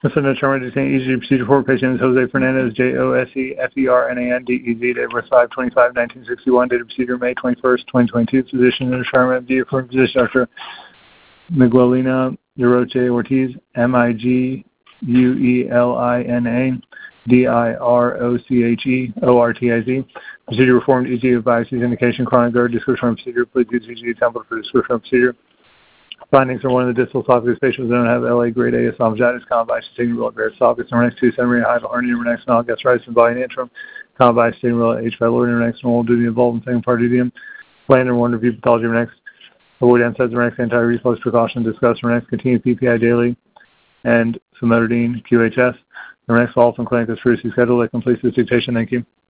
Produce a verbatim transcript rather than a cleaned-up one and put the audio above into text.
Mister Determined to E G procedure for patient is Jose Fernandez, J O S E F E R N A N D E Z, date of birth five twenty-five nineteen sixty-one, date of procedure May twenty-first, twenty twenty-two, physician in retirement, D for physician Doctor Miguelina Uroche Ortiz, M I G U E L I N A D I R O C H E O R T I Z. Procedure reformed E G of biopsies indication chronic GERD, description of procedure, please use E G template for description of procedure. Findings are one of the distal esophagus patients don't have L A grade A esophagitis, combined sigmoid bare esophagus, and next two centimeter height hernia, next non gastritis and body interim, combined sigmoid H. pylori, next normal duty involved in second part dudium, plan and one review pathology, next avoid N SAIDs, next anti-reflux precaution, discuss next continue P P I daily, and famotidine Q H S. The next follow-up in clinic is previously scheduled. That completes this dictation. Thank you.